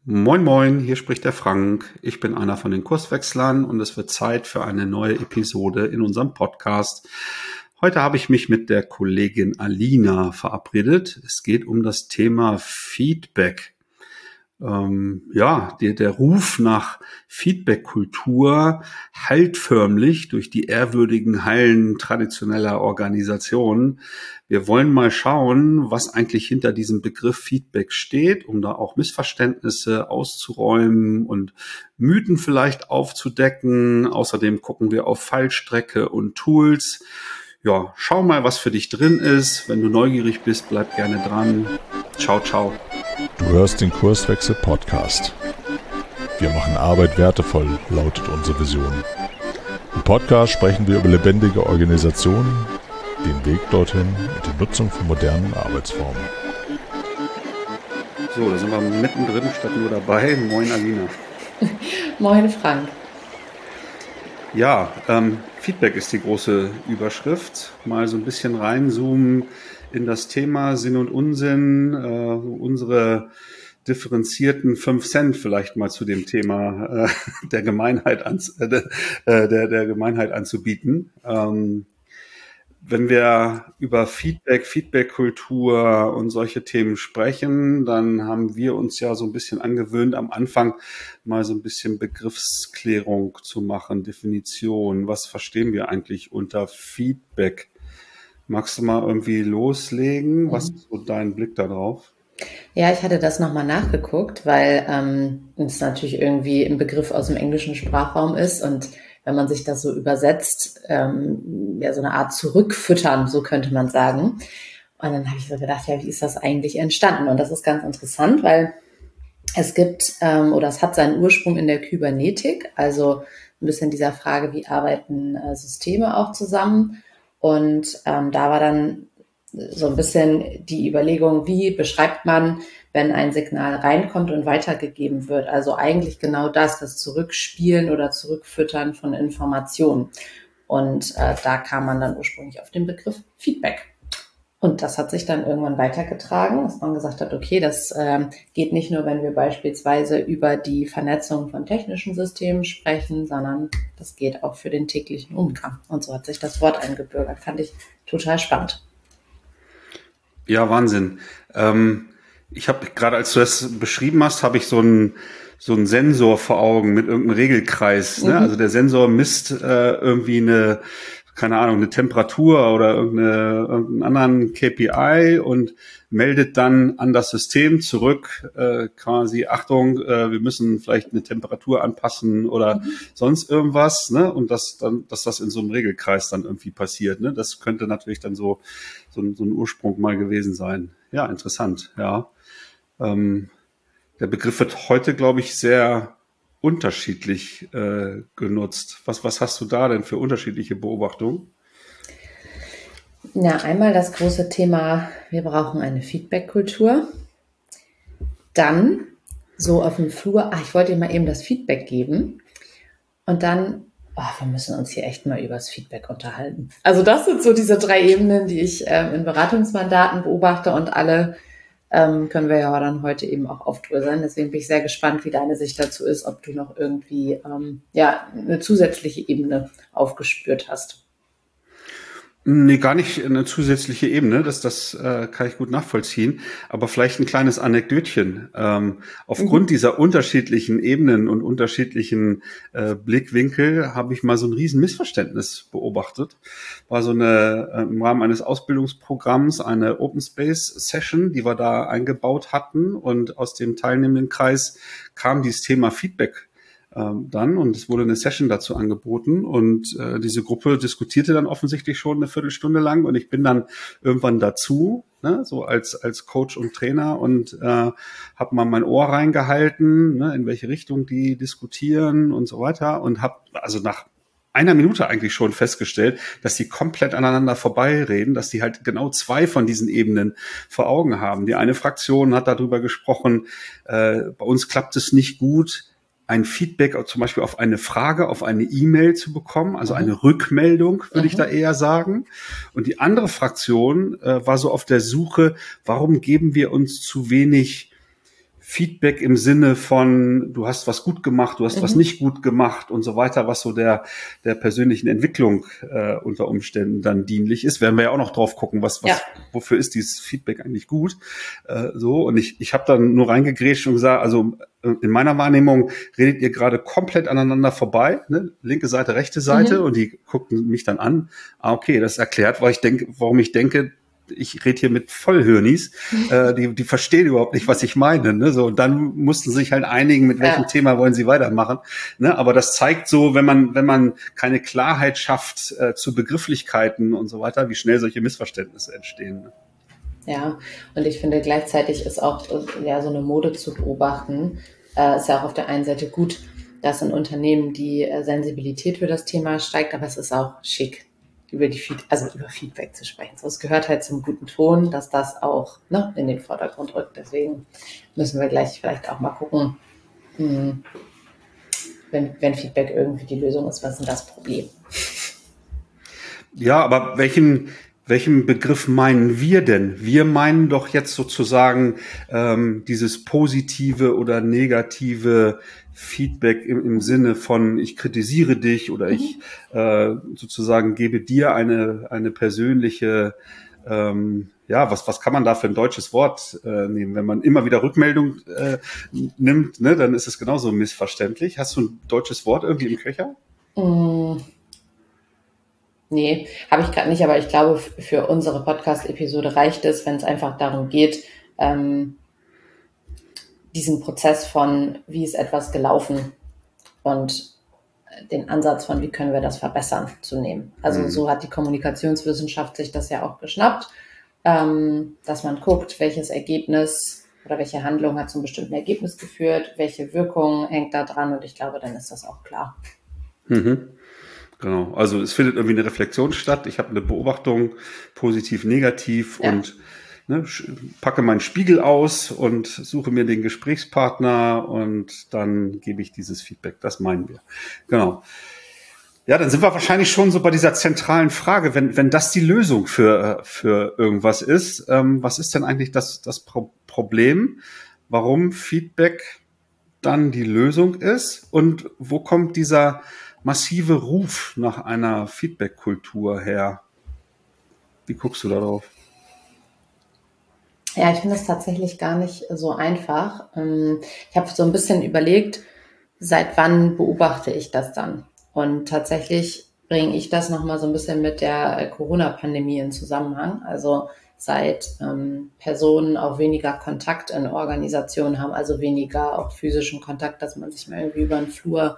Moin Moin, hier spricht der Frank. Ich bin einer von den Kurswechslern und es wird Zeit für eine neue Episode in unserem Podcast. Heute habe ich mich mit der Kollegin Alina verabredet. Es geht um das Thema Feedback. Der Ruf nach Feedback-Kultur hallt förmlich durch die ehrwürdigen Hallen traditioneller Organisationen. Wir wollen mal schauen, was eigentlich hinter diesem Begriff Feedback steht, um da auch Missverständnisse auszuräumen und Mythen vielleicht aufzudecken. Außerdem gucken wir auf Fallstrecke und Tools. Ja, schau mal, was für dich drin ist. Wenn du neugierig bist, bleib gerne dran. Ciao, ciao. Du hörst den Kurswechsel Podcast. Wir machen Arbeit wertevoll, lautet unsere Vision. Im Podcast sprechen wir über lebendige Organisationen, den Weg dorthin und die Nutzung von modernen Arbeitsformen. So, da sind wir mittendrin statt nur dabei. Moin Alina. Moin Frank. Ja, Feedback ist die große Überschrift. Mal so ein bisschen reinzoomen in das Thema Sinn und Unsinn, unsere differenzierten 5 Cent vielleicht mal zu dem Thema der Gemeinheit der Gemeinheit anzubieten. Wenn wir über Feedback, Feedback-Kultur und solche Themen sprechen, dann haben wir uns ja so ein bisschen angewöhnt, am Anfang mal so ein bisschen Begriffsklärung zu machen, Definition. Was verstehen wir eigentlich unter Feedback? Magst du mal irgendwie loslegen? Was ist so dein Blick da drauf? Ja, ich hatte das nochmal nachgeguckt, weil es natürlich irgendwie ein Begriff aus dem englischen Sprachraum ist und wenn man sich das so übersetzt, so eine Art zurückfüttern, so könnte man sagen. Und dann habe ich so gedacht, ja, wie ist das eigentlich entstanden? Und das ist ganz interessant, weil es gibt es hat seinen Ursprung in der Kybernetik, also ein bisschen dieser Frage, wie arbeiten Systeme auch zusammen. Und da war dann so ein bisschen die Überlegung, wie beschreibt man, wenn ein Signal reinkommt und weitergegeben wird. Also eigentlich genau das Zurückspielen oder Zurückfüttern von Informationen. Und da kam man dann ursprünglich auf den Begriff Feedback. Und das hat sich dann irgendwann weitergetragen, dass man gesagt hat, okay, das geht nicht nur, wenn wir beispielsweise über die Vernetzung von technischen Systemen sprechen, sondern das geht auch für den täglichen Umgang. Und so hat sich das Wort eingebürgert. Fand ich total spannend. Ja, Wahnsinn. Ich habe gerade, als du das beschrieben hast, habe ich so einen Sensor vor Augen mit irgendeinem Regelkreis. Ne? Also der Sensor misst irgendwie eine Temperatur oder irgendeinen anderen KPI und meldet dann an das System zurück, quasi, Achtung, wir müssen vielleicht eine Temperatur anpassen oder sonst irgendwas, ne? Und dass das in so einem Regelkreis dann irgendwie passiert, ne? Das könnte natürlich dann so ein Ursprung mal gewesen sein. Ja, interessant, ja. Der Begriff wird heute, glaube ich, sehr unterschiedlich genutzt. Was hast du da denn für unterschiedliche Beobachtungen? Ja, einmal das große Thema, wir brauchen eine Feedback-Kultur. Dann so auf dem Flur, ich wollte dir mal eben das Feedback geben. Und dann, wir müssen uns hier echt mal über das Feedback unterhalten. Also das sind so diese 3 Ebenen, die ich in Beratungsmandaten beobachte und alle können wir ja dann heute eben auch aufdröseln. Deswegen bin ich sehr gespannt, wie deine Sicht dazu ist, ob du noch irgendwie eine zusätzliche Ebene aufgespürt hast. Nee, gar nicht eine zusätzliche Ebene, das kann ich gut nachvollziehen, aber vielleicht ein kleines Anekdötchen. Aufgrund dieser unterschiedlichen Ebenen und unterschiedlichen Blickwinkel habe ich mal so ein riesen Missverständnis beobachtet. War so im Rahmen eines Ausbildungsprogramms eine Open Space Session, die wir da eingebaut hatten, und aus dem teilnehmenden Kreis kam dieses Thema Feedback dann, und es wurde eine Session dazu angeboten, und diese Gruppe diskutierte dann offensichtlich schon eine Viertelstunde lang, und ich bin dann irgendwann dazu, ne, so als Coach und Trainer, und habe mal mein Ohr reingehalten, ne, in welche Richtung die diskutieren und so weiter, und habe also nach einer Minute eigentlich schon festgestellt, dass die komplett aneinander vorbeireden, dass die halt genau 2 von diesen Ebenen vor Augen haben. Die eine Fraktion hat darüber gesprochen, bei uns klappt es nicht gut, ein Feedback zum Beispiel auf eine Frage, auf eine E-Mail zu bekommen, also eine Rückmeldung, würde ich da eher sagen. Und die andere Fraktion war so auf der Suche, warum geben wir uns zu wenig Feedback im Sinne von, du hast was gut gemacht, du hast was nicht gut gemacht und so weiter, was so der persönlichen Entwicklung unter Umständen dann dienlich ist. Werden wir ja auch noch drauf gucken, wofür ist dieses Feedback eigentlich gut. So, und ich habe dann nur reingegrätscht und gesagt, also in meiner Wahrnehmung redet ihr gerade komplett aneinander vorbei, ne? Linke Seite, rechte Seite, und die guckten mich dann an. Okay, das erklärt, warum ich denke, ich rede hier mit Vollhirnis, die verstehen überhaupt nicht, was ich meine. Ne? So, und dann mussten sie sich halt einigen, mit welchem Thema wollen sie weitermachen. Ne? Aber das zeigt so, wenn man keine Klarheit schafft zu Begrifflichkeiten und so weiter, wie schnell solche Missverständnisse entstehen. Ne? Ja, und ich finde, gleichzeitig ist auch so eine Mode zu beobachten, ist ja auch auf der einen Seite gut, dass in Unternehmen die Sensibilität für das Thema steigt, aber es ist auch schick, über Feedback zu sprechen. So, es gehört halt zum guten Ton, dass das auch in den Vordergrund rückt. Deswegen müssen wir gleich vielleicht auch mal gucken, wenn Feedback irgendwie die Lösung ist, was ist denn das Problem? Ja, aber welchen Begriff meinen wir denn? Wir meinen doch jetzt sozusagen dieses positive oder negative Feedback im Sinne von, ich kritisiere dich oder ich sozusagen gebe dir eine persönliche, was kann man da für ein deutsches Wort nehmen? Wenn man immer wieder Rückmeldung nimmt, ne, dann ist es genauso missverständlich. Hast du ein deutsches Wort irgendwie im Köcher? Nee, habe ich gerade nicht, aber ich glaube, für unsere Podcast-Episode reicht es, wenn es einfach darum geht, diesen Prozess von, wie ist etwas gelaufen und den Ansatz von, wie können wir das verbessern, zu nehmen. Also so hat die Kommunikationswissenschaft sich das ja auch geschnappt, dass man guckt, welches Ergebnis oder welche Handlung hat zu einem bestimmten Ergebnis geführt, welche Wirkung hängt da dran, und ich glaube, dann ist das auch klar. Genau, also es findet irgendwie eine Reflexion statt. Ich habe eine Beobachtung, positiv, negativ, und packe meinen Spiegel aus und suche mir den Gesprächspartner und dann gebe ich dieses Feedback. Das meinen wir. Genau. Ja, dann sind wir wahrscheinlich schon so bei dieser zentralen Frage, wenn das die Lösung für irgendwas ist, was ist denn eigentlich das Problem, warum Feedback dann die Lösung ist, und wo kommt dieser massive Ruf nach einer Feedback-Kultur her? Wie guckst du da drauf? Ja, ich finde das tatsächlich gar nicht so einfach. Ich habe so ein bisschen überlegt, seit wann beobachte ich das dann? Und tatsächlich bringe ich das nochmal so ein bisschen mit der Corona-Pandemie in Zusammenhang. Also seit Personen auch weniger Kontakt in Organisationen haben, also weniger auch physischen Kontakt, dass man sich mal irgendwie über den Flur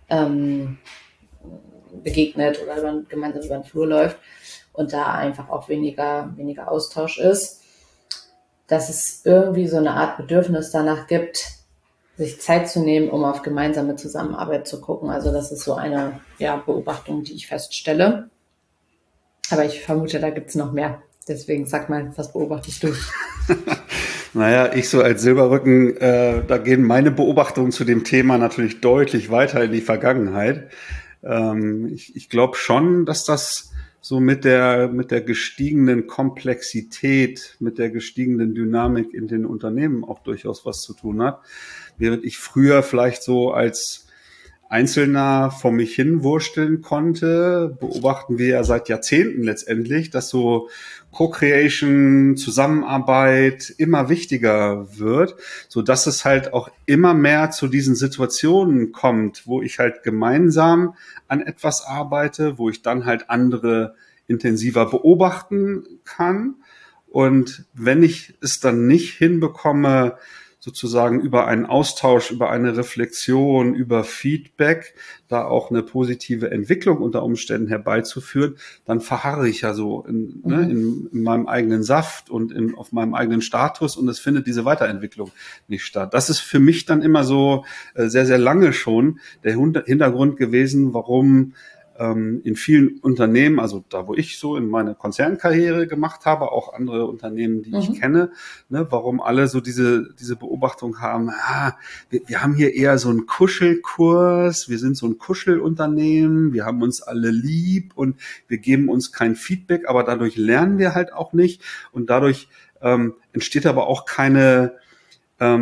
begegnet oder gemeinsam über den Flur läuft und da einfach auch weniger Austausch ist, dass es irgendwie so eine Art Bedürfnis danach gibt, sich Zeit zu nehmen, um auf gemeinsame Zusammenarbeit zu gucken. Also das ist so eine Beobachtung, die ich feststelle. Aber ich vermute, da gibt es noch mehr. Deswegen sag mal, was beobachtest du? Naja, ich so als Silberrücken, da gehen meine Beobachtungen zu dem Thema natürlich deutlich weiter in die Vergangenheit. Ich glaube schon, dass das so mit der gestiegenen Komplexität, mit der gestiegenen Dynamik in den Unternehmen auch durchaus was zu tun hat. Während ich früher vielleicht so als Einzelner vor mich hin wursteln konnte, beobachten wir ja seit Jahrzehnten letztendlich, dass so Co-Creation, Zusammenarbeit immer wichtiger wird, so dass es halt auch immer mehr zu diesen Situationen kommt, wo ich halt gemeinsam an etwas arbeite, wo ich dann halt andere intensiver beobachten kann. Und wenn ich es dann nicht hinbekomme, sozusagen über einen Austausch, über eine Reflexion, über Feedback, da auch eine positive Entwicklung unter Umständen herbeizuführen, dann verharre ich ja so in meinem eigenen Saft und auf meinem eigenen Status, und es findet diese Weiterentwicklung nicht statt. Das ist für mich dann immer so sehr, sehr lange schon der Hintergrund gewesen, warum in vielen Unternehmen, also da, wo ich so in meine Konzernkarriere gemacht habe, auch andere Unternehmen, die ich kenne, ne, warum alle so diese Beobachtung haben, wir haben hier eher so einen Kuschelkurs, wir sind so ein Kuschelunternehmen, wir haben uns alle lieb und wir geben uns kein Feedback, aber dadurch lernen wir halt auch nicht, und dadurch entsteht aber auch keine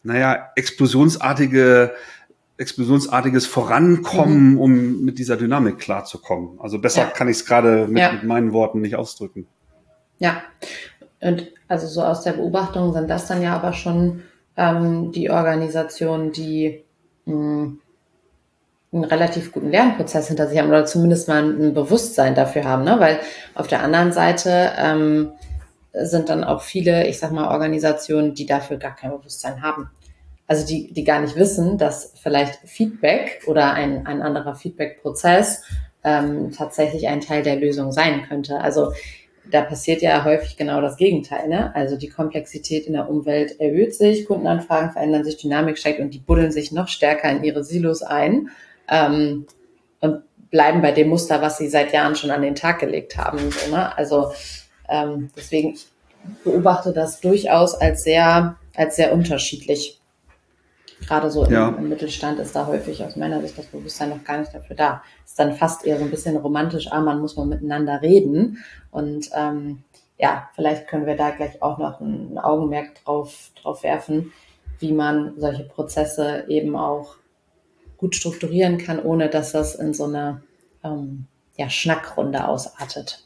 explosionsartiges Vorankommen, um mit dieser Dynamik klarzukommen. Also besser kann ich es gerade mit meinen Worten nicht ausdrücken. Ja, und also so aus der Beobachtung sind das dann ja aber schon die Organisationen, die einen relativ guten Lernprozess hinter sich haben oder zumindest mal ein Bewusstsein dafür haben, ne? Weil auf der anderen Seite sind dann auch viele, ich sag mal, Organisationen, die dafür gar kein Bewusstsein haben. Also die gar nicht wissen, dass vielleicht Feedback oder ein anderer Feedback-Prozess tatsächlich ein Teil der Lösung sein könnte. Also da passiert ja häufig genau das Gegenteil, ne? Also die Komplexität in der Umwelt erhöht sich, Kundenanfragen verändern sich, Dynamik steigt und die buddeln sich noch stärker in ihre Silos ein und bleiben bei dem Muster, was sie seit Jahren schon an den Tag gelegt haben. So, ne? Also deswegen, ich beobachte das durchaus als sehr unterschiedlich. Gerade so im Mittelstand ist da häufig aus meiner Sicht das Bewusstsein noch gar nicht dafür da. Ist dann fast eher so ein bisschen romantisch, man muss mal miteinander reden. Und vielleicht können wir da gleich auch noch ein Augenmerk drauf werfen, wie man solche Prozesse eben auch gut strukturieren kann, ohne dass das in so eine Schnackrunde ausartet.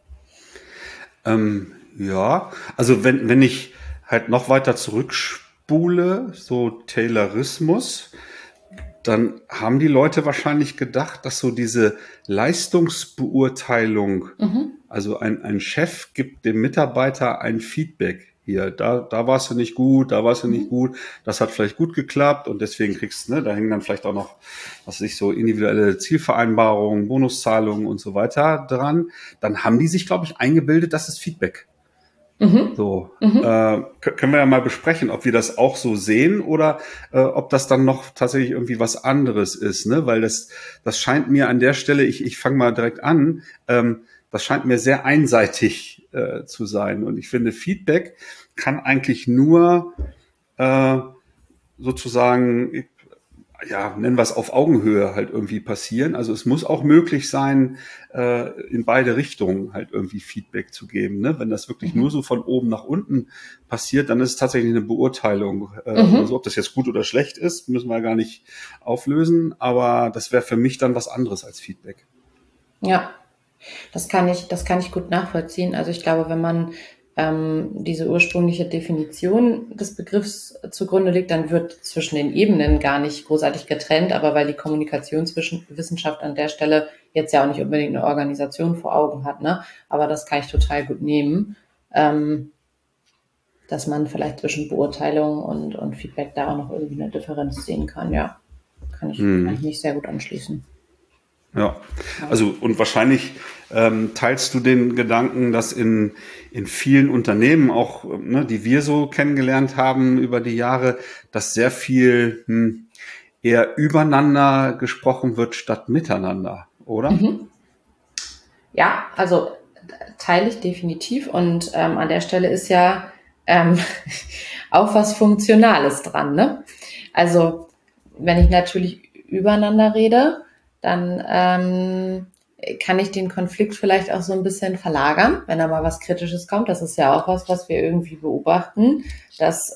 Also wenn ich halt noch weiter zurückspule, so Taylorismus, dann haben die Leute wahrscheinlich gedacht, dass so diese Leistungsbeurteilung, also ein Chef gibt dem Mitarbeiter ein Feedback. Hier, da warst du nicht gut, da warst du nicht gut, das hat vielleicht gut geklappt und deswegen kriegst du, da hängen dann vielleicht auch noch, so individuelle Zielvereinbarungen, Bonuszahlungen und so weiter dran. Dann haben die sich, glaube ich, eingebildet, das ist Feedback. Können wir ja mal besprechen, ob wir das auch so sehen oder ob das dann noch tatsächlich irgendwie was anderes ist, ne? Weil das scheint mir an der Stelle, ich fange mal direkt an, das scheint mir sehr einseitig zu sein. Und ich finde, Feedback kann eigentlich nur sozusagen, nennen wir es auf Augenhöhe halt irgendwie passieren. Also es muss auch möglich sein, in beide Richtungen halt irgendwie Feedback zu geben. Ne? Wenn das wirklich nur so von oben nach unten passiert, dann ist es tatsächlich eine Beurteilung. Also ob das jetzt gut oder schlecht ist, müssen wir gar nicht auflösen. Aber das wäre für mich dann was anderes als Feedback. Ja, das kann ich gut nachvollziehen. Also ich glaube, wenn man diese ursprüngliche Definition des Begriffs zugrunde legt, dann wird zwischen den Ebenen gar nicht großartig getrennt, aber weil die Kommunikationswissenschaft an der Stelle jetzt ja auch nicht unbedingt eine Organisation vor Augen hat, ne? Aber das kann ich total gut nehmen, dass man vielleicht zwischen Beurteilung und Feedback da auch noch irgendwie eine Differenz sehen kann, ja. Kann ich mich sehr gut anschließen. Ja, also und wahrscheinlich teilst du den Gedanken, dass in vielen Unternehmen auch, die wir so kennengelernt haben über die Jahre, dass sehr viel eher übereinander gesprochen wird statt miteinander, oder? Ja, also teile ich definitiv und an der Stelle ist ja auch was Funktionales dran, ne? Also wenn ich natürlich übereinander rede, dann kann ich den Konflikt vielleicht auch so ein bisschen verlagern, wenn da mal was Kritisches kommt. Das ist ja auch was wir irgendwie beobachten, dass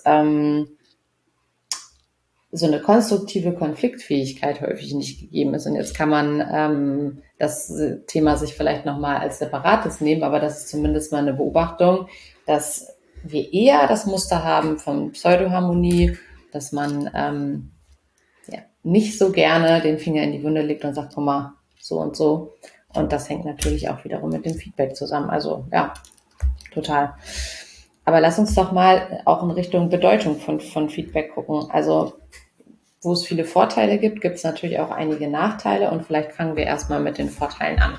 so eine konstruktive Konfliktfähigkeit häufig nicht gegeben ist. Und jetzt kann man das Thema sich vielleicht nochmal als separates nehmen, aber das ist zumindest mal eine Beobachtung, dass wir eher das Muster haben von Pseudoharmonie, dass man nicht so gerne den Finger in die Wunde legt und sagt, guck mal, so und so. Und das hängt natürlich auch wiederum mit dem Feedback zusammen. Also ja, total. Aber lass uns doch mal auch in Richtung Bedeutung von Feedback gucken. Also wo es viele Vorteile gibt, gibt es natürlich auch einige Nachteile und vielleicht fangen wir erstmal mit den Vorteilen an.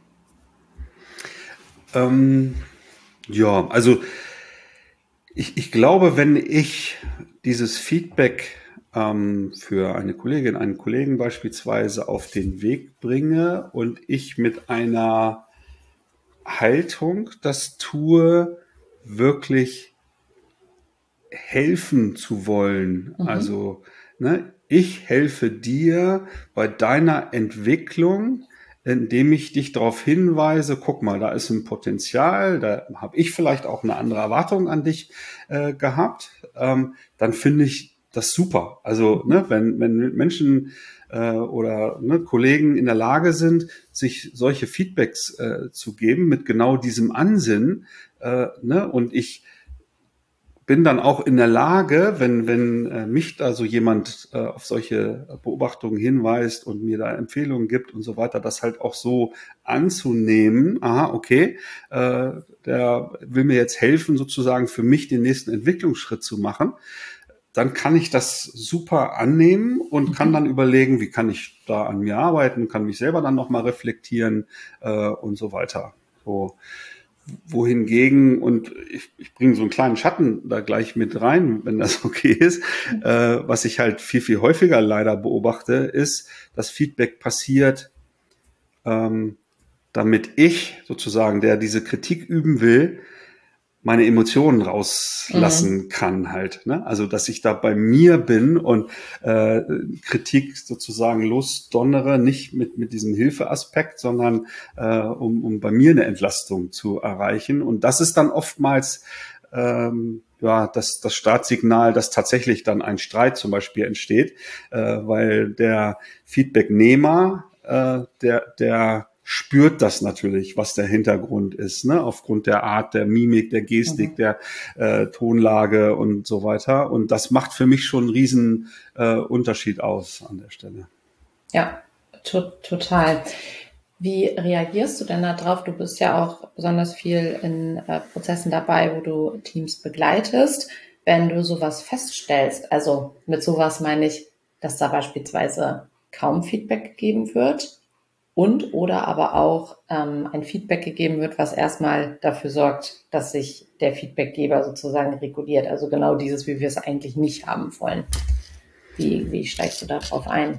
Also ich glaube, wenn ich dieses Feedback für eine Kollegin, einen Kollegen beispielsweise auf den Weg bringe und ich mit einer Haltung das tue, wirklich helfen zu wollen. Also, ich helfe dir bei deiner Entwicklung, indem ich dich darauf hinweise, guck mal, da ist ein Potenzial, da habe ich vielleicht auch eine andere Erwartung an dich gehabt, dann finde ich das ist super. Also wenn Menschen oder Kollegen in der Lage sind, sich solche Feedbacks zu geben mit genau diesem Ansinnen, und ich bin dann auch in der Lage, wenn mich da so jemand auf solche Beobachtungen hinweist und mir da Empfehlungen gibt und so weiter, das halt auch so anzunehmen. Aha, okay, der will mir jetzt helfen, sozusagen für mich den nächsten Entwicklungsschritt zu machen. Dann kann ich das super annehmen und kann dann überlegen, wie kann ich da an mir arbeiten, kann mich selber dann nochmal reflektieren und so weiter. So. Wohingegen, und ich bringe so einen kleinen Schatten da gleich mit rein, wenn das okay ist, was ich halt viel, viel häufiger leider beobachte, ist, dass Feedback passiert, damit ich sozusagen, der diese Kritik üben will, meine Emotionen rauslassen kann halt. Ne? Also, dass ich da bei mir bin und Kritik sozusagen losdonnere, nicht mit diesem Hilfeaspekt, sondern um bei mir eine Entlastung zu erreichen. Und das ist dann oftmals das Startsignal, dass tatsächlich dann ein Streit zum Beispiel entsteht, weil der Feedbacknehmer, der spürt das natürlich, was der Hintergrund ist, ne? Aufgrund der Art, der Mimik, der Gestik, der Tonlage und so weiter. Und das macht für mich schon einen riesen Unterschied aus an der Stelle. Ja, total. Wie reagierst du denn da drauf? Du bist ja auch besonders viel in Prozessen dabei, wo du Teams begleitest. Wenn du sowas feststellst, also mit sowas meine ich, dass da beispielsweise kaum Feedback gegeben wird, und oder aber auch ein Feedback gegeben wird, was erstmal dafür sorgt, dass sich der Feedbackgeber sozusagen reguliert. Also genau dieses, wie wir es eigentlich nicht haben wollen. Wie steigst du darauf ein?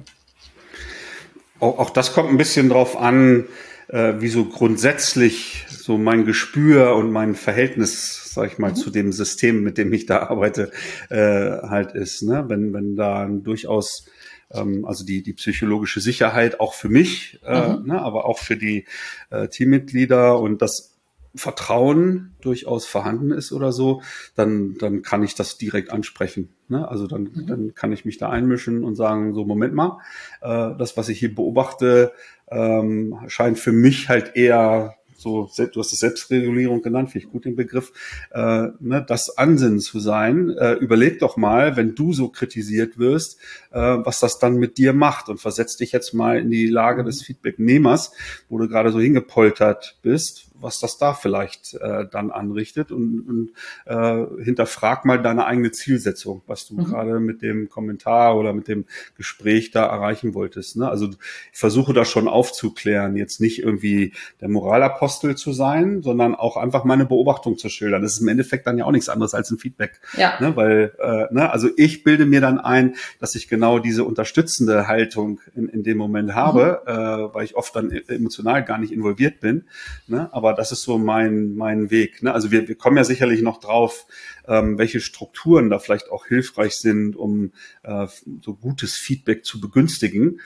Auch das kommt ein bisschen drauf an, wie so grundsätzlich so mein Gespür und mein Verhältnis, sag ich mal, zu dem System, mit dem ich da arbeite, halt ist. Ne? Wenn da durchaus also die psychologische Sicherheit auch für mich, aber auch für die Teammitglieder und das Vertrauen durchaus vorhanden ist oder so, dann kann ich das direkt ansprechen. Ne? Also dann kann ich mich da einmischen und sagen, so Moment mal, das, was ich hier beobachte, scheint für mich halt eher so, du hast es Selbstregulierung genannt, finde ich gut den Begriff, das Ansinnen zu sein. Überleg doch mal, wenn du so kritisiert wirst, was das dann mit dir macht und versetz dich jetzt mal in die Lage des Feedbacknehmers, wo du gerade so hingepoltert bist, was das da vielleicht dann anrichtet und hinterfrag mal deine eigene Zielsetzung, was du gerade mit dem Kommentar oder mit dem Gespräch da erreichen wolltest. Ne? Also ich versuche da schon aufzuklären, jetzt nicht irgendwie der Moralapostel zu sein, sondern auch einfach meine Beobachtung zu schildern. Das ist im Endeffekt dann ja auch nichts anderes als ein Feedback. Ja. Ne? Weil, also ich bilde mir dann ein, dass ich genau diese unterstützende Haltung in dem Moment habe, weil ich oft dann emotional gar nicht involviert bin. Ne? Aber das ist so mein Weg. Ne? Also wir kommen ja sicherlich noch drauf, welche Strukturen da vielleicht auch hilfreich sind, um so gutes Feedback zu begünstigen.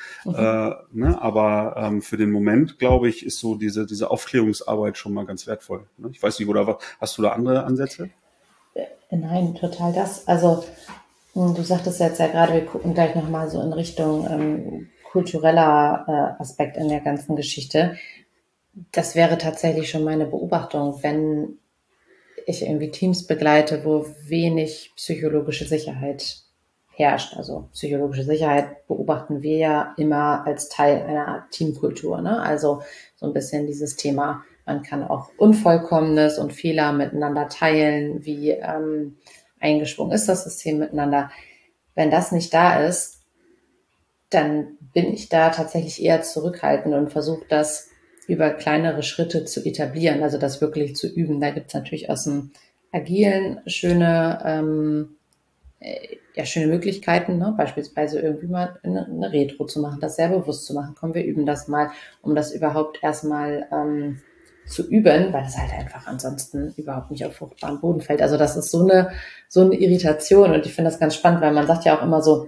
Aber für den Moment, glaube ich, ist so diese Aufklärungsarbeit schon mal ganz wertvoll. Ne? Ich weiß nicht, oder hast du da andere Ansätze? Nein, total das. Also du sagtest jetzt ja gerade, wir gucken gleich nochmal so in Richtung kultureller Aspekt in der ganzen Geschichte. Das wäre tatsächlich schon meine Beobachtung, wenn ich irgendwie Teams begleite, wo wenig psychologische Sicherheit herrscht. Also psychologische Sicherheit beobachten wir ja immer als Teil einer Teamkultur. Ne? Also so ein bisschen dieses Thema, man kann auch Unvollkommenes und Fehler miteinander teilen, wie eingeschwungen ist das System miteinander. Wenn das nicht da ist, dann bin ich da tatsächlich eher zurückhaltend und versuche das über kleinere Schritte zu etablieren, also das wirklich zu üben. Da gibt es natürlich aus dem Agilen schöne Möglichkeiten, ne? Beispielsweise irgendwie mal eine Retro zu machen, das sehr bewusst zu machen. Komm, wir üben das mal, um das überhaupt erstmal zu üben, weil das halt einfach ansonsten überhaupt nicht auf fruchtbaren Boden fällt. Also das ist so eine Irritation und ich finde das ganz spannend, weil man sagt ja auch immer so,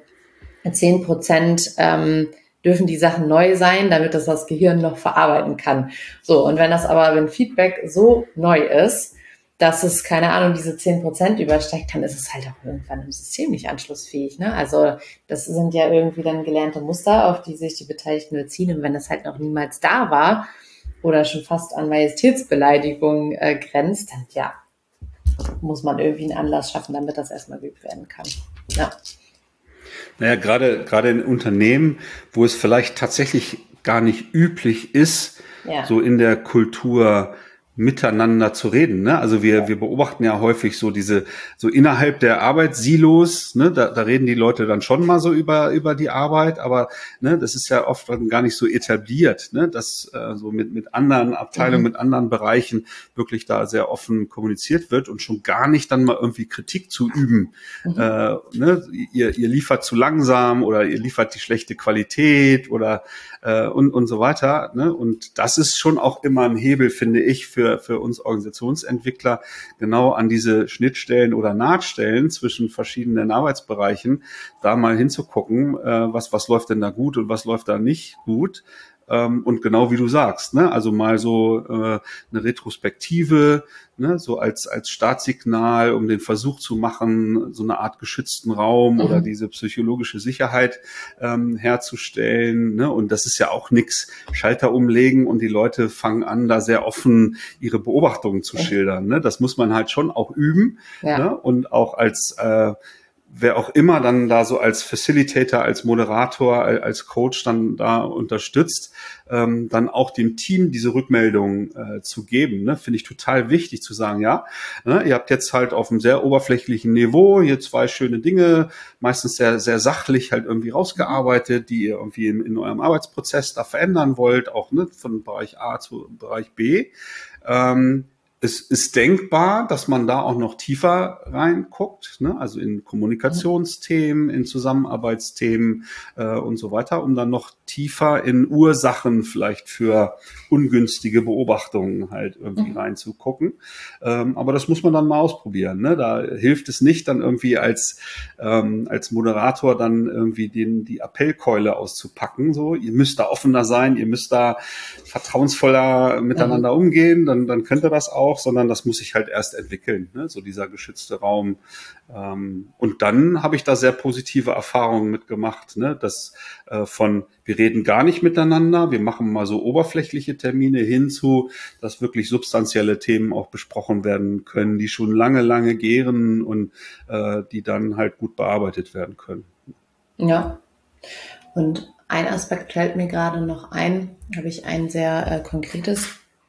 10% dürfen die Sachen neu sein, damit das Gehirn noch verarbeiten kann. So, und wenn Feedback so neu ist, dass es, keine Ahnung, diese 10% übersteigt, dann ist es halt auch irgendwann im System nicht anschlussfähig. Ne? Also das sind ja irgendwie dann gelernte Muster, auf die sich die Beteiligten beziehen. Und wenn das halt noch niemals da war oder schon fast an Majestätsbeleidigung grenzt, dann ja, muss man irgendwie einen Anlass schaffen, damit das erstmal geübt werden kann. Ja. Naja, gerade in Unternehmen, wo es vielleicht tatsächlich gar nicht üblich ist, so in der Kultur miteinander zu reden, ne? Also wir beobachten ja häufig so so innerhalb der Arbeitssilos, ne? Da reden die Leute dann schon mal so über die Arbeit, aber ne, das ist ja oft gar nicht so etabliert, ne? Dass so mit anderen Abteilungen, mit anderen Bereichen wirklich da sehr offen kommuniziert wird und schon gar nicht dann mal irgendwie Kritik zu üben. Ne? Ihr liefert zu langsam oder ihr liefert die schlechte Qualität oder und so weiter, ne? Und das ist schon auch immer ein Hebel, finde ich, für uns Organisationsentwickler, genau an diese Schnittstellen oder Nahtstellen zwischen verschiedenen Arbeitsbereichen, da mal hinzugucken, was läuft denn da gut und was läuft da nicht gut. Und genau wie du sagst, ne, also mal so eine Retrospektive, ne, so als Startsignal, um den Versuch zu machen, so eine Art geschützten Raum oder diese psychologische Sicherheit herzustellen. Ne, und das ist ja auch nix. Schalter umlegen und die Leute fangen an, da sehr offen ihre Beobachtungen zu schildern. Ne, das muss man halt schon auch üben, ne, und auch als wer auch immer dann da so als Facilitator, als Moderator, als Coach dann da unterstützt, dann auch dem Team diese Rückmeldung zu geben, ne, finde ich total wichtig zu sagen, ja, ne, ihr habt jetzt halt auf einem sehr oberflächlichen Niveau hier 2 schöne Dinge, meistens sehr, sehr sachlich halt irgendwie rausgearbeitet, die ihr irgendwie in eurem Arbeitsprozess da verändern wollt, auch ne, von Bereich A zu Bereich B. Es ist denkbar, dass man da auch noch tiefer reinguckt, ne? Also in Kommunikationsthemen, in Zusammenarbeitsthemen und so weiter, um dann noch tiefer in Ursachen vielleicht für ungünstige Beobachtungen halt irgendwie reinzugucken. Aber das muss man dann mal ausprobieren, ne? Da hilft es nicht, dann irgendwie als Moderator dann irgendwie die Appellkeule auszupacken. So, ihr müsst da offener sein, ihr müsst da vertrauensvoller miteinander umgehen, dann könnt ihr das auch, sondern das muss sich halt erst entwickeln, ne? So dieser geschützte Raum. Und dann habe ich da sehr positive Erfahrungen mitgemacht, ne? Dass wir reden gar nicht miteinander, wir machen mal so oberflächliche Termine hinzu, dass wirklich substanzielle Themen auch besprochen werden können, die schon lange, lange gären und die dann halt gut bearbeitet werden können. Ja, und ein Aspekt fällt mir gerade noch ein, habe ich ein sehr konkretes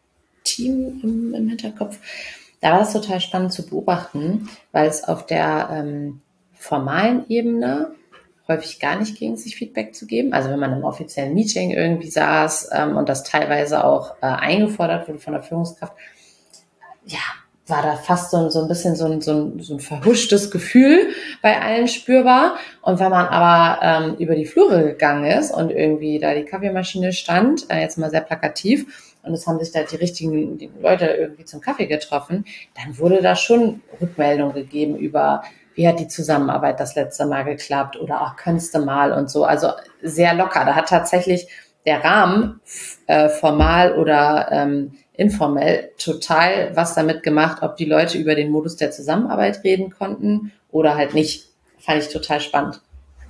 Team im Hinterkopf. Da war es total spannend zu beobachten, weil es auf der formalen Ebene häufig gar nicht ging, sich Feedback zu geben. Also wenn man im offiziellen Meeting irgendwie saß und das teilweise auch eingefordert wurde von der Führungskraft, ja, war da fast so ein bisschen so ein verhuschtes Gefühl bei allen spürbar. Und wenn man aber über die Flure gegangen ist und irgendwie da die Kaffeemaschine stand, jetzt mal sehr plakativ, und es haben sich da die richtigen Leute irgendwie zum Kaffee getroffen, dann wurde da schon Rückmeldung gegeben über, wie hat die Zusammenarbeit das letzte Mal geklappt oder auch könntest du mal und so. Also sehr locker. Da hat tatsächlich der Rahmen formal oder informell total was damit gemacht, ob die Leute über den Modus der Zusammenarbeit reden konnten oder halt nicht. Fand ich total spannend.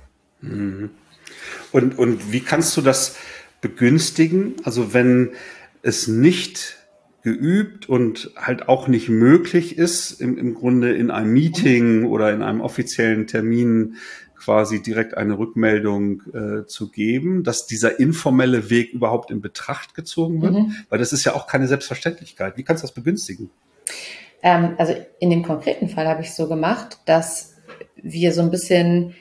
Und wie kannst du das begünstigen? Also wenn es nicht geübt und halt auch nicht möglich ist, im Grunde in einem Meeting oder in einem offiziellen Termin quasi direkt eine Rückmeldung zu geben, dass dieser informelle Weg überhaupt in Betracht gezogen wird? Weil das ist ja auch keine Selbstverständlichkeit. Wie kannst du das begünstigen? Also in dem konkreten Fall habe ich so gemacht, dass wir so ein bisschen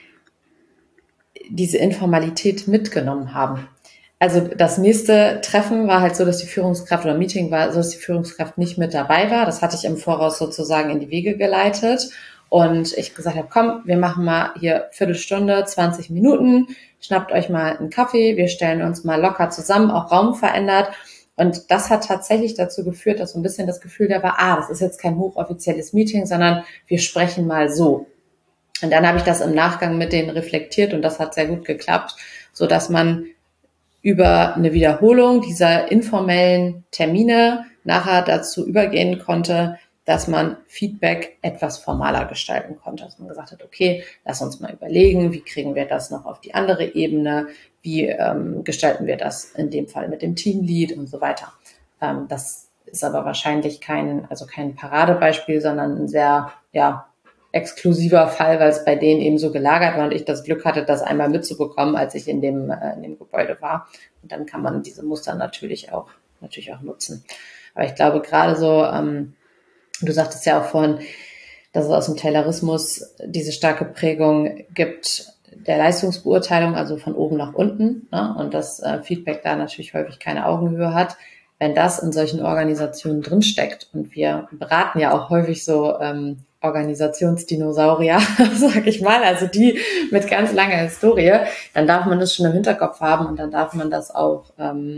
diese Informalität mitgenommen haben. Also das nächste Treffen war halt so, dass die Führungskraft oder Meeting war so, dass die Führungskraft nicht mit dabei war. Das hatte ich im Voraus sozusagen in die Wege geleitet. Und ich gesagt habe, komm, wir machen mal hier Viertelstunde, 20 Minuten, schnappt euch mal einen Kaffee, wir stellen uns mal locker zusammen, auch Raum verändert. Und das hat tatsächlich dazu geführt, dass so ein bisschen das Gefühl da war, das ist jetzt kein hochoffizielles Meeting, sondern wir sprechen mal so. Und dann habe ich das im Nachgang mit denen reflektiert und das hat sehr gut geklappt, so dass man über eine Wiederholung dieser informellen Termine nachher dazu übergehen konnte, dass man Feedback etwas formaler gestalten konnte. Dass man gesagt hat, okay, lass uns mal überlegen, wie kriegen wir das noch auf die andere Ebene, wie gestalten wir das in dem Fall mit dem Teamlead und so weiter. Das ist aber wahrscheinlich kein Paradebeispiel, sondern ein sehr exklusiver Fall, weil es bei denen eben so gelagert war und ich das Glück hatte, das einmal mitzubekommen, als ich in dem Gebäude war. Und dann kann man diese Muster natürlich auch nutzen. Aber ich glaube gerade so, du sagtest ja auch vorhin, dass es aus dem Taylorismus diese starke Prägung gibt der Leistungsbeurteilung, also von oben nach unten, ne? Und das Feedback da natürlich häufig keine Augenhöhe hat. Wenn das in solchen Organisationen drinsteckt und wir beraten ja auch häufig so Organisationsdinosaurier, sag ich mal, also die mit ganz langer Historie, dann darf man das schon im Hinterkopf haben und dann darf man das auch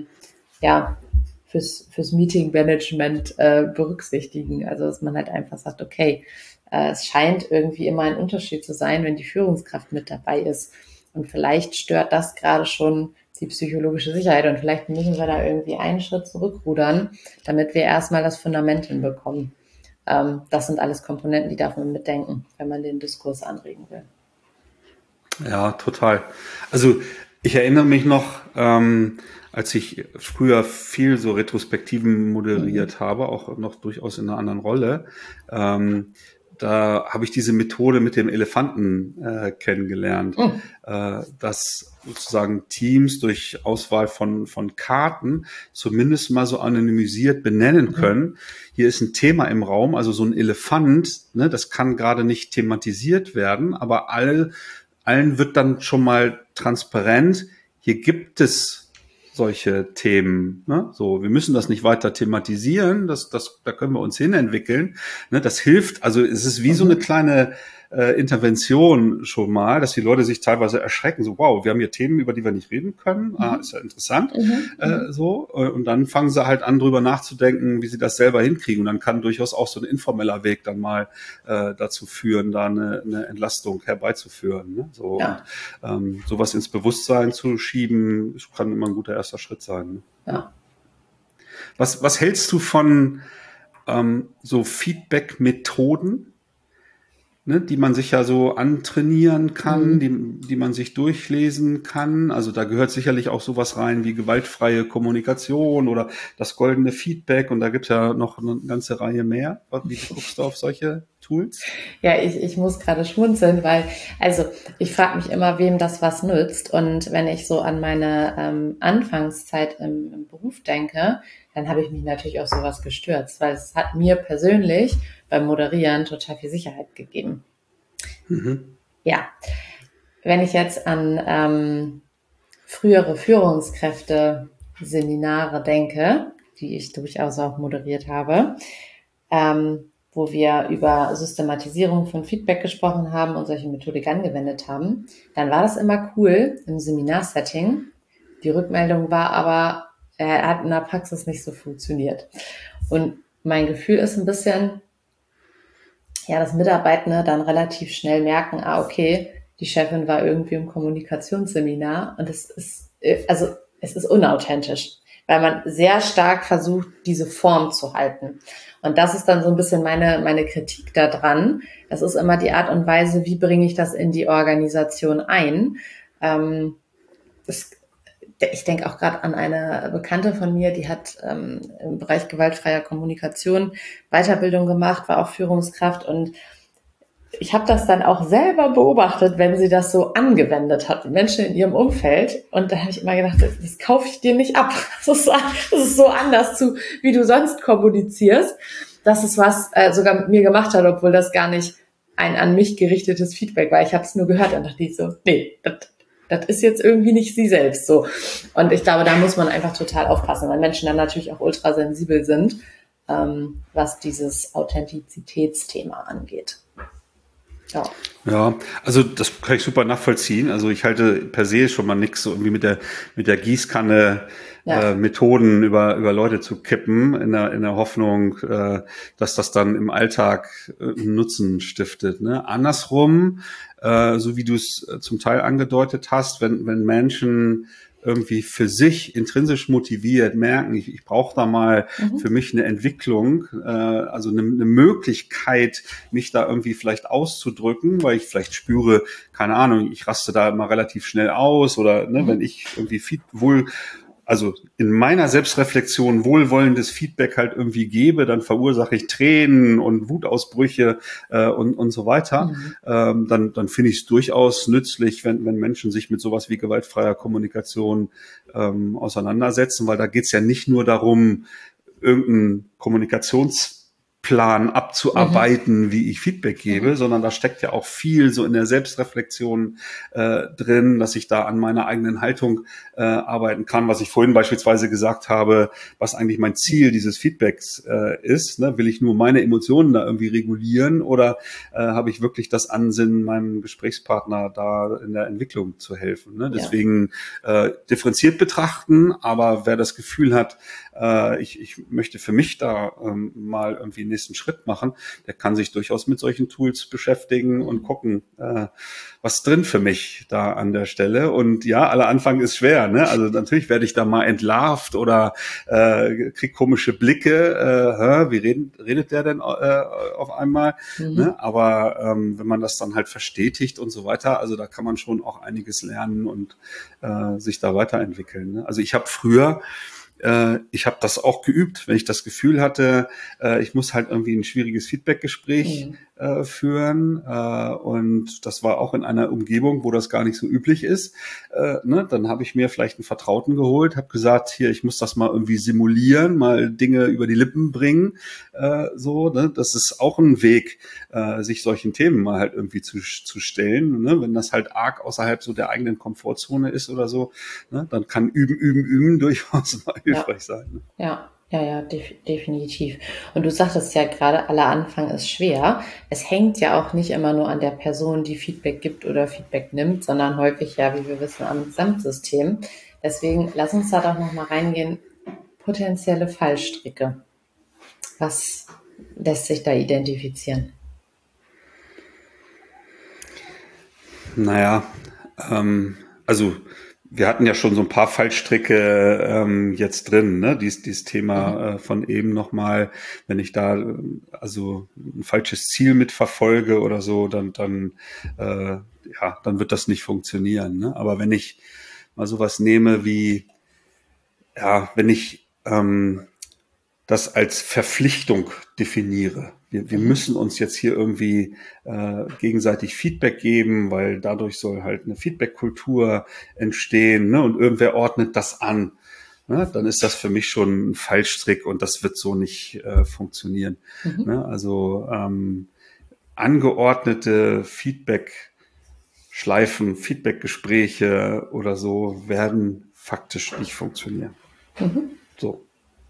fürs Meeting-Management berücksichtigen. Also dass man halt einfach sagt, okay, es scheint irgendwie immer ein Unterschied zu sein, wenn die Führungskraft mit dabei ist. Und vielleicht stört das gerade schon die psychologische Sicherheit und vielleicht müssen wir da irgendwie einen Schritt zurückrudern, damit wir erstmal das Fundament hinbekommen. Das sind alles Komponenten, die darf man mitdenken, wenn man den Diskurs anregen will. Ja, total. Also ich erinnere mich noch, als ich früher viel so Retrospektiven moderiert habe, auch noch durchaus in einer anderen Rolle, da habe ich diese Methode mit dem Elefanten kennengelernt, dass sozusagen Teams durch Auswahl von Karten zumindest mal so anonymisiert benennen können. Hier ist ein Thema im Raum, also so ein Elefant, ne, das kann gerade nicht thematisiert werden, aber allen wird dann schon mal transparent, hier gibt es solche Themen, ne? So, wir müssen das nicht weiter thematisieren, da können wir uns hinentwickeln, ne? Das hilft, also es ist wie so eine kleine Intervention schon mal, dass die Leute sich teilweise erschrecken, so wow, wir haben hier Themen, über die wir nicht reden können, ist ja interessant, und dann fangen sie halt an, drüber nachzudenken, wie sie das selber hinkriegen und dann kann durchaus auch so ein informeller Weg dann mal dazu führen, da eine Entlastung herbeizuführen, ne? So, und sowas ins Bewusstsein zu schieben, kann immer ein guter erster Schritt sein, ne? Ja. Was hältst du von so Feedback-Methoden, ne, die man sich ja so antrainieren kann, die man sich durchlesen kann? Also da gehört sicherlich auch sowas rein wie gewaltfreie Kommunikation oder das goldene Feedback und da gibt's ja noch eine ganze Reihe mehr. Wie guckst du auf solche Tools? Ja, ich muss gerade schmunzeln, weil, also ich frage mich immer, wem das was nützt und wenn ich so an meine Anfangszeit im Beruf denke, dann habe ich mich natürlich auf sowas gestürzt, weil es hat mir persönlich beim Moderieren total viel Sicherheit gegeben. Ja, wenn ich jetzt an frühere Führungskräfte-Seminare denke, die ich durchaus auch moderiert habe, wo wir über Systematisierung von Feedback gesprochen haben und solche Methodik angewendet haben, dann war das immer cool im Seminarsetting. Die Rückmeldung war aber, er hat in der Praxis nicht so funktioniert. Und mein Gefühl ist ein bisschen, ja, dass Mitarbeitende dann relativ schnell merken, okay, die Chefin war irgendwie im Kommunikationsseminar und es ist unauthentisch, weil man sehr stark versucht, diese Form zu halten. Und das ist dann so ein bisschen meine Kritik daran. Das ist immer die Art und Weise, wie bringe ich das in die Organisation ein. Ich denke auch gerade an eine Bekannte von mir, die hat im Bereich gewaltfreier Kommunikation Weiterbildung gemacht, war auch Führungskraft und ich habe das dann auch selber beobachtet, wenn sie das so angewendet hat, Menschen in ihrem Umfeld. Und da habe ich immer gedacht, das kaufe ich dir nicht ab. Das ist so anders zu, wie du sonst kommunizierst, dass es was sogar mit mir gemacht hat, obwohl das gar nicht ein an mich gerichtetes Feedback war. Ich habe es nur gehört und dachte ich so, nee, das ist jetzt irgendwie nicht sie selbst so. Und ich glaube, da muss man einfach total aufpassen, weil Menschen dann natürlich auch ultrasensibel sind, was dieses Authentizitätsthema angeht. Ja, also das kann ich super nachvollziehen. Also ich halte per se schon mal nichts so irgendwie mit der Gießkanne Methoden über Leute zu kippen in der Hoffnung, dass das dann im Alltag Nutzen stiftet. Ne? Andersrum so wie du es zum Teil angedeutet hast, wenn Menschen irgendwie für sich intrinsisch motiviert merken, ich brauche da mal für mich eine Entwicklung, also eine Möglichkeit, mich da irgendwie vielleicht auszudrücken, weil ich vielleicht spüre, keine Ahnung, ich raste da immer relativ schnell aus oder wenn ich irgendwie also in meiner Selbstreflexion wohlwollendes Feedback halt irgendwie gebe, dann verursache ich Tränen und Wutausbrüche und so weiter. Dann finde ich es durchaus nützlich, wenn Menschen sich mit sowas wie gewaltfreier Kommunikation auseinandersetzen, weil da geht es ja nicht nur darum, irgendeinen Kommunikationsplan abzuarbeiten, wie ich Feedback gebe, sondern da steckt ja auch viel so in der Selbstreflexion drin, dass ich da an meiner eigenen Haltung arbeiten kann, was ich vorhin beispielsweise gesagt habe, was eigentlich mein Ziel dieses Feedbacks ist. Ne? Will ich nur meine Emotionen da irgendwie regulieren oder habe ich wirklich das Ansinnen, meinem Gesprächspartner da in der Entwicklung zu helfen? Ne? Deswegen differenziert betrachten, aber wer das Gefühl hat, ich möchte für mich da mal irgendwie einen nächsten Schritt machen, der kann sich durchaus mit solchen Tools beschäftigen und gucken, was drin für mich da an der Stelle. Und ja, aller Anfang ist schwer, ne? Also natürlich werde ich da mal entlarvt oder krieg komische Blicke. Wie redet der denn auf einmal? Ne? Aber wenn man das dann halt verstetigt und so weiter, also da kann man schon auch einiges lernen und sich da weiterentwickeln. Ne? Also ich habe früher ich habe das auch geübt, wenn ich das Gefühl hatte, ich muss halt irgendwie ein schwieriges Feedbackgespräch führen und das war auch in einer Umgebung, wo das gar nicht so üblich ist. Dann habe ich mir vielleicht einen Vertrauten geholt, habe gesagt, hier, ich muss das mal irgendwie simulieren, mal Dinge über die Lippen bringen. Das ist auch ein Weg, sich solchen Themen mal halt irgendwie zu stellen. Ne? Wenn das halt arg außerhalb so der eigenen Komfortzone ist oder so, ne? Dann kann üben durchaus mal hilfreich sein. Ne? Ja, definitiv. Und du sagtest ja gerade, aller Anfang ist schwer. Es hängt ja auch nicht immer nur an der Person, die Feedback gibt oder Feedback nimmt, sondern häufig ja, wie wir wissen, am Gesamtsystem. Deswegen lass uns da doch nochmal reingehen. Potenzielle Fallstricke. Was lässt sich da identifizieren? Naja, also wir hatten ja schon so ein paar Fallstricke jetzt drin, ne? Dieses Thema von eben nochmal, wenn ich da also ein falsches Ziel mitverfolge oder so, dann wird das nicht funktionieren. Ne? Aber wenn ich mal sowas nehme wie, wenn ich das als Verpflichtung definiere. Wir müssen uns jetzt hier irgendwie gegenseitig Feedback geben, weil dadurch soll halt eine Feedback-Kultur entstehen, ne? Und irgendwer ordnet das an. Ne? Dann ist das für mich schon ein Fallstrick und das wird so nicht funktionieren. Ne? Also angeordnete Feedback-Schleifen, Feedback-Gespräche oder so werden faktisch nicht funktionieren. So.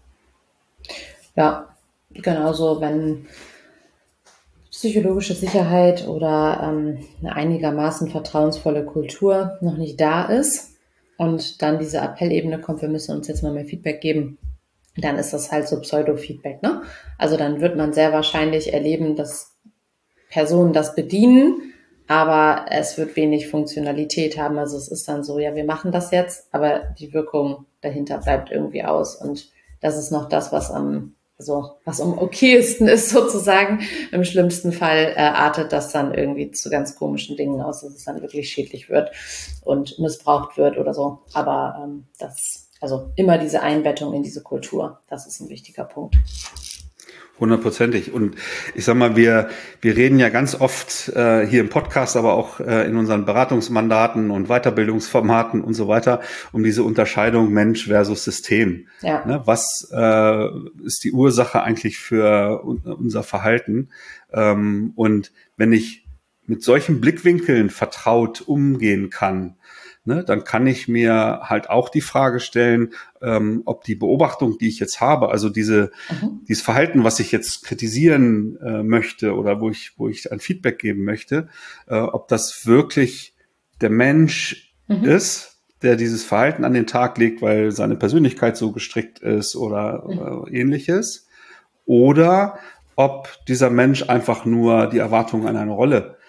Ja, genauso, wenn psychologische Sicherheit oder eine einigermaßen vertrauensvolle Kultur noch nicht da ist und dann diese Appellebene kommt, wir müssen uns jetzt mal mehr Feedback geben, dann ist das halt so Pseudo-Feedback, ne? Also dann wird man sehr wahrscheinlich erleben, dass Personen das bedienen, aber es wird wenig Funktionalität haben. Also es ist dann so, ja, wir machen das jetzt, aber die Wirkung dahinter bleibt irgendwie aus und das ist noch das, was am okaysten ist sozusagen. Im schlimmsten Fall artet das dann irgendwie zu ganz komischen Dingen aus, dass es dann wirklich schädlich wird und missbraucht wird oder so. Aber also immer diese Einbettung in diese Kultur, das ist ein wichtiger Punkt. 100%. Und ich sag mal, wir reden ja ganz oft hier im Podcast, aber auch in unseren Beratungsmandaten und Weiterbildungsformaten und so weiter um diese Unterscheidung Mensch versus System. Ja. Ne, was ist die Ursache eigentlich für unser Verhalten? Und wenn ich mit solchen Blickwinkeln vertraut umgehen kann, ne, dann kann ich mir halt auch die Frage stellen, ob die Beobachtung, die ich jetzt habe, also dieses Verhalten, was ich jetzt kritisieren möchte oder wo ich ein Feedback geben möchte, ob das wirklich der Mensch ist, der dieses Verhalten an den Tag legt, weil seine Persönlichkeit so gestrickt ist oder ähnliches, oder ob dieser Mensch einfach nur die Erwartungen an eine Rolle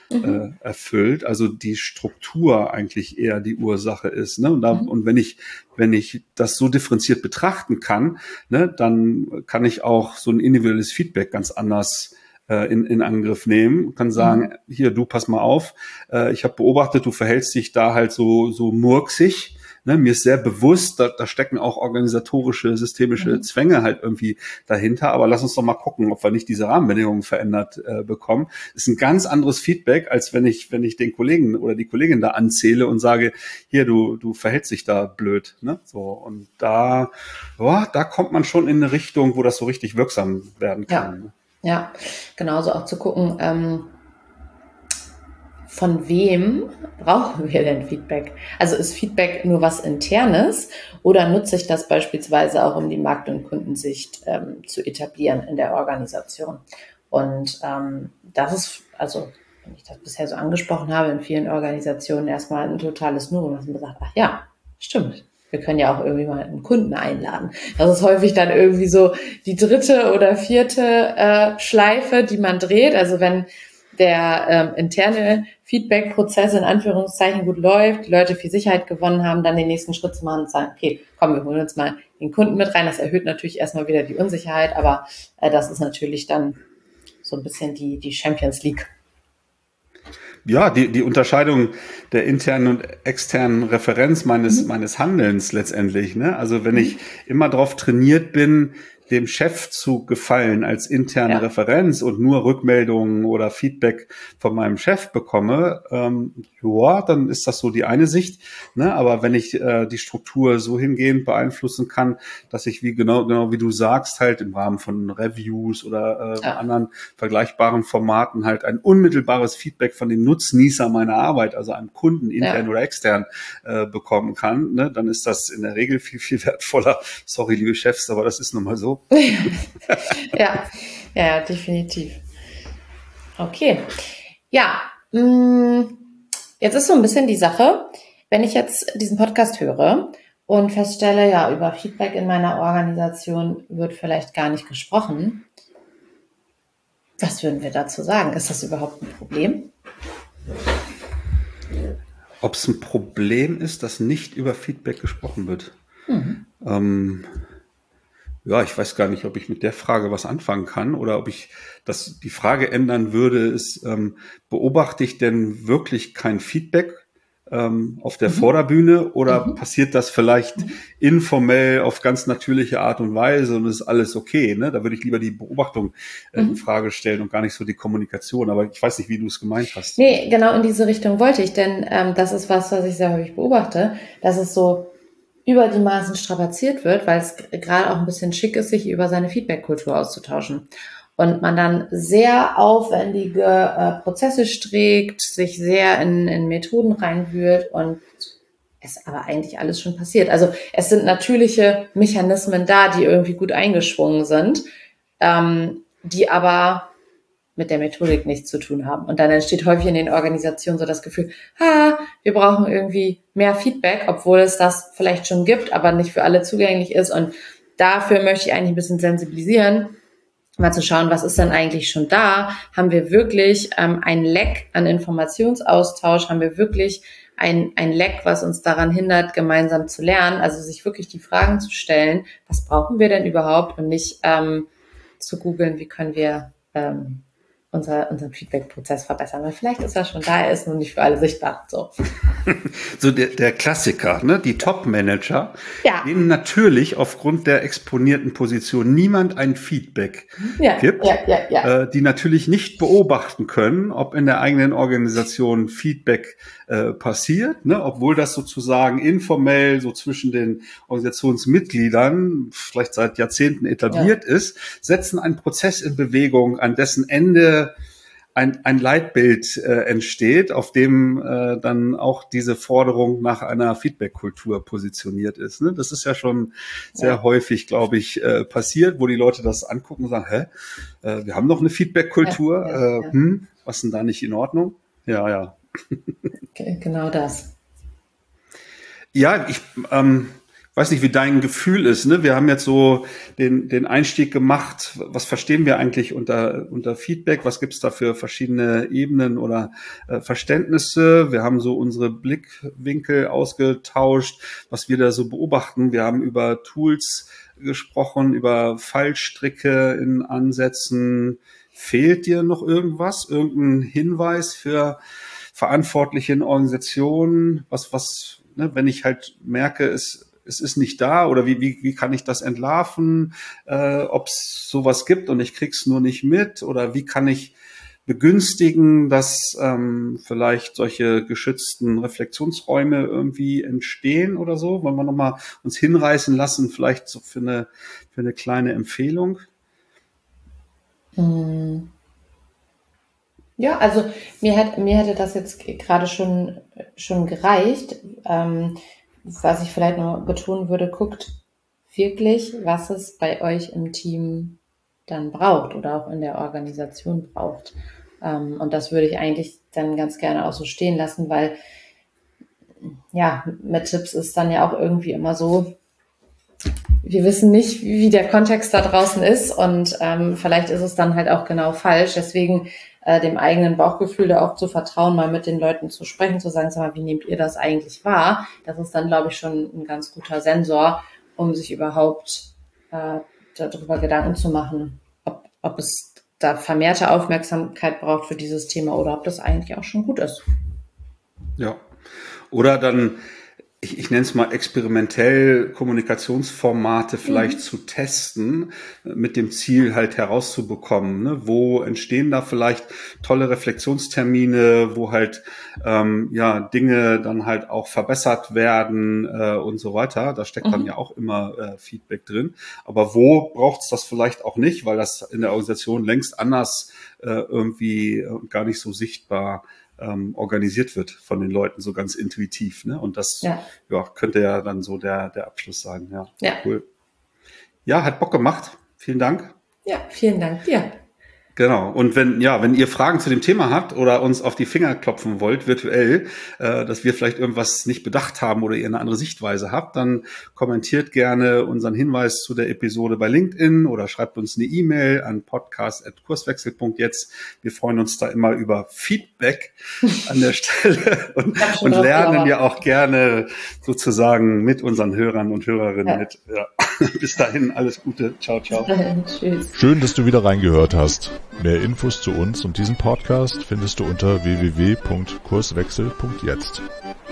erfüllt, also die Struktur eigentlich eher die Ursache ist. Ne? Und wenn ich das so differenziert betrachten kann, ne, dann kann ich auch so ein individuelles Feedback ganz anders in Angriff nehmen, kann sagen, hier, du, pass mal auf, ich habe beobachtet, du verhältst dich da halt so murksig. Ne, mir ist sehr bewusst, da stecken auch organisatorische, systemische Zwänge halt irgendwie dahinter. Aber lass uns doch mal gucken, ob wir nicht diese Rahmenbedingungen verändert bekommen. Das ist ein ganz anderes Feedback, als wenn ich den Kollegen oder die Kollegin da anzähle und sage, hier, du verhältst dich da blöd. Ne? So, und da kommt man schon in eine Richtung, wo das so richtig wirksam werden kann. Ja, genauso auch zu gucken, von wem brauchen wir denn Feedback? Also ist Feedback nur was Internes oder nutze ich das beispielsweise auch, um die Markt- und Kundensicht zu etablieren in der Organisation? Und das ist, also wenn ich das bisher so angesprochen habe, in vielen Organisationen erstmal ein totales Nur, dass man sagt, ach ja, stimmt. Wir können ja auch irgendwie mal einen Kunden einladen. Das ist häufig dann irgendwie so die 3. oder 4. Schleife, die man dreht. Also wenn der interne Feedback-Prozess in Anführungszeichen gut läuft, die Leute viel Sicherheit gewonnen haben, dann den nächsten Schritt zu machen und sagen, okay, komm, wir holen uns mal den Kunden mit rein. Das erhöht natürlich erstmal wieder die Unsicherheit, aber das ist natürlich dann so ein bisschen die Champions League. Ja, die Unterscheidung der internen und externen Referenz meines Handelns letztendlich. Ne? Also wenn ich immer darauf trainiert bin, dem Chef zu gefallen als interne Referenz und nur Rückmeldungen oder Feedback von meinem Chef bekomme, dann ist das so die eine Sicht. Ne? Aber wenn ich die Struktur so hingehend beeinflussen kann, dass ich genau wie du sagst, halt im Rahmen von Reviews oder anderen vergleichbaren Formaten halt ein unmittelbares Feedback von dem Nutznießer meiner Arbeit, also einem Kunden, intern oder extern, bekommen kann, ne? Dann ist das in der Regel viel, viel wertvoller. Sorry, liebe Chefs, aber das ist nun mal so. Ja, definitiv. Okay. Ja, jetzt ist so ein bisschen die Sache, wenn ich jetzt diesen Podcast höre und feststelle, ja, über Feedback in meiner Organisation wird vielleicht gar nicht gesprochen. Was würden wir dazu sagen? Ist das überhaupt ein Problem? Ob es ein Problem ist, dass nicht über Feedback gesprochen wird? Ja, ich weiß gar nicht, ob ich mit der Frage was anfangen kann oder ob ich die Frage ändern würde, ist, beobachte ich denn wirklich kein Feedback auf der Vorderbühne oder passiert das vielleicht informell auf ganz natürliche Art und Weise und ist alles okay? Ne? Da würde ich lieber die Beobachtung in Frage stellen und gar nicht so die Kommunikation. Aber ich weiß nicht, wie du es gemeint hast. Nee, genau in diese Richtung wollte ich, denn das ist was ich sehr häufig beobachte, dass es so über die Maßen strapaziert wird, weil es gerade auch ein bisschen schick ist, sich über seine Feedback-Kultur auszutauschen. Und man dann sehr aufwendige Prozesse strickt, sich sehr in Methoden reinwühlt und es aber eigentlich alles schon passiert. Also es sind natürliche Mechanismen da, die irgendwie gut eingeschwungen sind, die aber mit der Methodik nichts zu tun haben. Und dann entsteht häufig in den Organisationen so das Gefühl, wir brauchen irgendwie mehr Feedback, obwohl es das vielleicht schon gibt, aber nicht für alle zugänglich ist. Und dafür möchte ich eigentlich ein bisschen sensibilisieren, mal zu schauen, was ist denn eigentlich schon da? Haben wir wirklich ein Leck an Informationsaustausch? Haben wir wirklich ein Leck, was uns daran hindert, gemeinsam zu lernen? Also sich wirklich die Fragen zu stellen, was brauchen wir denn überhaupt? Und nicht zu googeln, wie können wir unseren Feedback-Prozess verbessern. Weil vielleicht ist er schon da, er ist nur nicht für alle sichtbar. So der Klassiker, ne? Die Top-Manager, denen natürlich aufgrund der exponierten Position niemand ein Feedback gibt, die natürlich nicht beobachten können, ob in der eigenen Organisation Feedback passiert, ne? Obwohl das sozusagen informell so zwischen den Organisationsmitgliedern vielleicht seit Jahrzehnten etabliert ist, setzen einen Prozess in Bewegung, an dessen Ende ein Leitbild entsteht, auf dem dann auch diese Forderung nach einer Feedback-Kultur positioniert ist. Ne? Das ist ja schon sehr häufig, glaube ich, passiert, wo die Leute das angucken und sagen, wir haben noch eine Feedback-Kultur, was ist denn da nicht in Ordnung? Ja. Okay, genau das. Ja, weiß nicht, wie dein Gefühl ist, ne? Wir haben jetzt so den Einstieg gemacht. Was verstehen wir eigentlich unter Feedback? Was gibt's da für verschiedene Ebenen oder Verständnisse? Wir haben so unsere Blickwinkel ausgetauscht, was wir da so beobachten. Wir haben über Tools gesprochen, über Fallstricke in Ansätzen. Fehlt dir noch irgendwas? Irgendein Hinweis für Verantwortliche in Organisationen? Was, ne, wenn ich halt merke, es ist nicht da, oder wie kann ich das entlarven, ob es sowas gibt und ich krieg's nur nicht mit, oder wie kann ich begünstigen, dass vielleicht solche geschützten Reflexionsräume irgendwie entstehen oder so? Wollen wir nochmal uns hinreißen lassen, vielleicht so für eine kleine Empfehlung? Ja, also mir hätte das jetzt gerade schon gereicht. Was ich vielleicht noch betonen würde, guckt wirklich, was es bei euch im Team dann braucht oder auch in der Organisation braucht. Und das würde ich eigentlich dann ganz gerne auch so stehen lassen, weil ja, mit Tipps ist dann ja auch irgendwie immer so, wir wissen nicht, wie der Kontext da draußen ist, und vielleicht ist es dann halt auch genau falsch. Deswegen dem eigenen Bauchgefühl da auch zu vertrauen, mal mit den Leuten zu sprechen, zu sagen, sag mal, wie nehmt ihr das eigentlich wahr? Das ist dann, glaube ich, schon ein ganz guter Sensor, um sich überhaupt darüber Gedanken zu machen, ob es da vermehrte Aufmerksamkeit braucht für dieses Thema oder ob das eigentlich auch schon gut ist. Ja, oder dann, ich nenne es mal experimentell, Kommunikationsformate vielleicht zu testen, mit dem Ziel halt herauszubekommen, ne? Wo entstehen da vielleicht tolle Reflexionstermine, wo halt Dinge dann halt auch verbessert werden und so weiter. Da steckt dann ja auch immer Feedback drin. Aber wo braucht's das vielleicht auch nicht, weil das in der Organisation längst anders irgendwie gar nicht so sichtbar organisiert wird von den Leuten, so ganz intuitiv, ne? Und das könnte ja dann so der Abschluss sein. Ja, cool. Ja, hat Bock gemacht. Vielen Dank. Ja, vielen Dank dir. Genau. Und wenn ihr Fragen zu dem Thema habt oder uns auf die Finger klopfen wollt, virtuell, dass wir vielleicht irgendwas nicht bedacht haben oder ihr eine andere Sichtweise habt, dann kommentiert gerne unseren Hinweis zu der Episode bei LinkedIn oder schreibt uns eine E-Mail an podcast@kurswechsel.jetzt. Wir freuen uns da immer über Feedback an der Stelle und lernen ja auch gerne sozusagen mit unseren Hörern und Hörerinnen mit. Ja. Bis dahin, alles Gute. Ciao, ciao. Bis dahin, tschüss. Schön, dass du wieder reingehört hast. Mehr Infos zu uns und diesem Podcast findest du unter www.kurswechsel.jetzt.